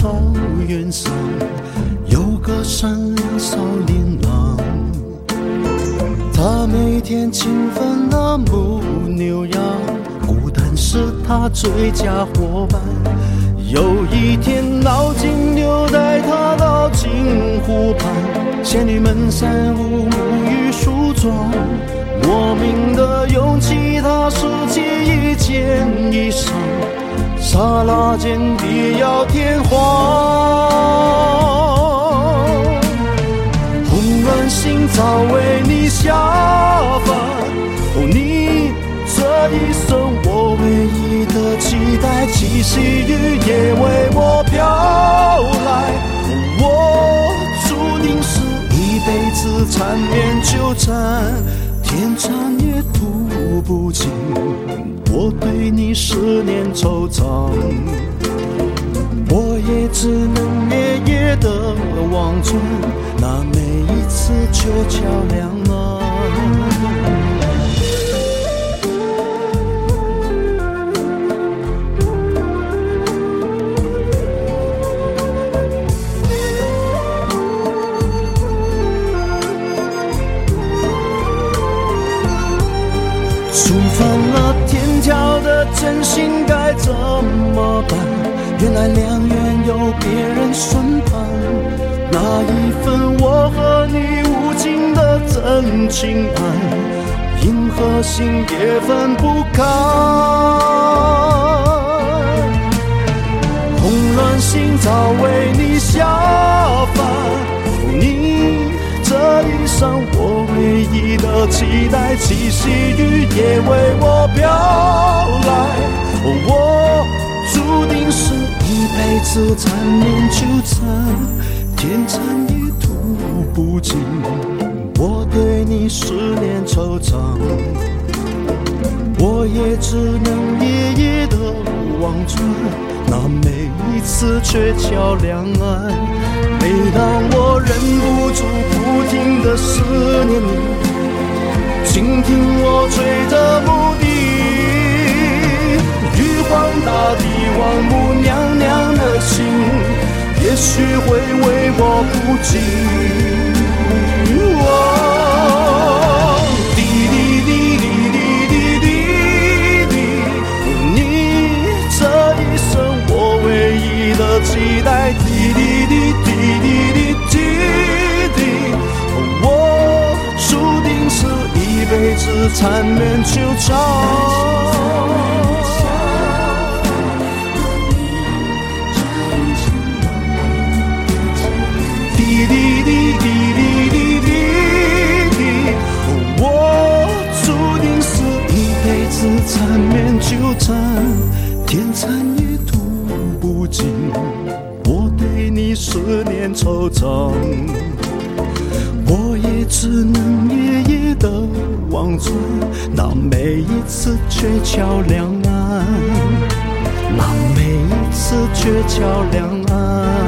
草原上有个善良少年郎，他每天勤奋地牧牛羊，孤单是他最佳伙伴。有一天老金牛带他到金湖畔，仙女们三五沐浴梳妆，莫名的勇气他拾起一件衣裳，刹那间地要天荒。红鸾星早为你下凡，你这一生我唯一的期待，七夕雨也为我飘来，我注定是一辈子缠绵纠缠，天长也吐不尽我对你思念惆怅，我也只能夜夜的望穿，那每一次鹊桥亮啊。触犯了天条的真心该怎么办？原来良缘有别人宣判，那一份我和你无尽的真情爱，银河星也分不开。红鸾星早为你下凡，你这一生我唯一的期待，七夕雨也为我飘来，我注定是一辈子缠绵纠缠，天长也吐不尽我对你思念惆怅，我也只能夜夜的望穿，那每一次鹊桥两岸，每当我忍不住不停地思念你，倾听我吹着牧笛，玉皇大帝王母娘娘的心也许会为我不及。滴滴滴滴滴滴滴，你这一生我唯一的期待，滴滴滴滴滴滴滴，我注定是一辈子缠绵纠缠。滴滴滴滴滴滴滴，我注定是一辈子缠绵纠缠，天长也吐不尽我对你思念惆怅，我也只能夜夜的望穿，那每一次鹊桥两岸，那每一次鹊桥两岸。